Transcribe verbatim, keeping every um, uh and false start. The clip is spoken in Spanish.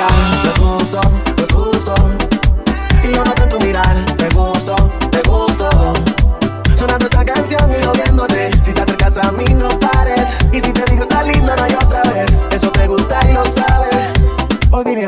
no es justo, no es justo. Y yo noto en tu mirar, te gusto, te gusto. Sonando esta canción y yo viéndote. Si te acercas a mí no pares. Y si te digo está lindo no hay otra vez. Eso te gusta y lo sabes. Hoy vine